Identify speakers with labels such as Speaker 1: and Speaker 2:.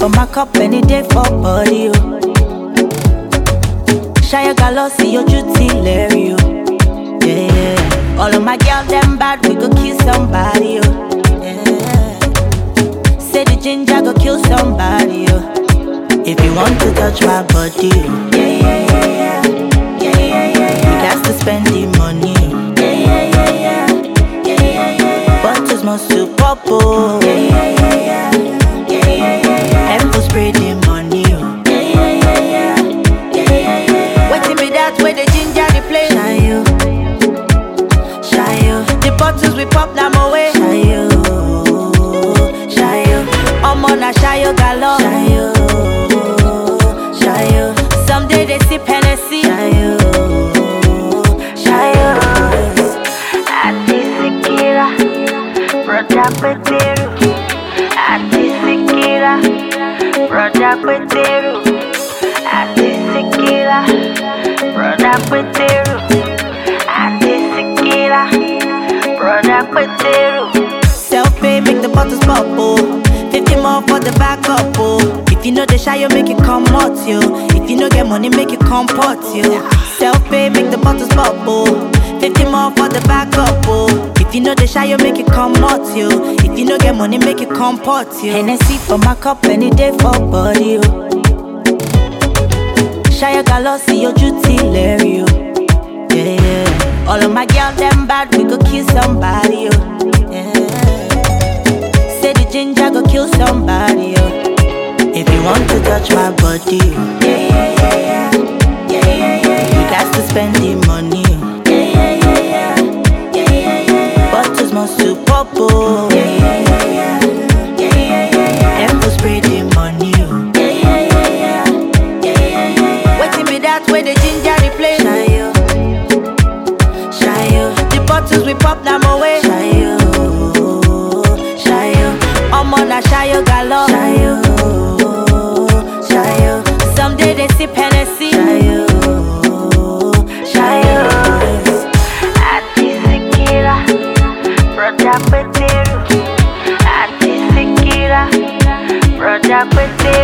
Speaker 1: for my cup any day for body, oh. Shine your see your duty, Larry, oh. Yeah. All of my girls, them bad, we go kill somebody, oh. Yeah. Say the ginger go kill somebody, oh. If you want to touch my body, oh. Yeah. You got to spend the money, oh. Yeah. Bottles must to pop, oh. Yeah. And for spray the money, oh. Waiting me that way the ginger the play. Shy you. The bottles we pop them away. Shy you. I'm on a shy you galore. Shy you. Someday they sip Hennessy. Shy you. Atisikira, brother Peteru. Atisikira, brother Peteru. Atisikira, brother Peteru. Atisikira, brother Peteru. Self-pay make the bottles pop, oh. 50 more for the backup, oh. If you know the shy, you make it come out, yo. If you know get money, make it comport, yo. Self-pay make the bottles pop, oh. 50 more for the backup, oh. If you know the shy, you make it come out, yo. If you know get money, make it comport, yo. Hennessy for my cup any day for body, oh. Shy your see your duty, Larry, oh. Yeah. All of my girls, them bad, we go kill somebody, oh. Yeah. Say the ginger go kill somebody, oh. If you want to touch my body, oh. Yeah. You got to spend the money, oh. Bottles must to pop, oh. And for spray the money, oh. Waiting me that way the ginger the play. Shy you. The bottles we pop them away. Shy you. I'm on a shy you galore. Shy you. Someday they sip Hennessy. Shy you. Atisikira, brother Peteru. Atisikira, brother Peteru.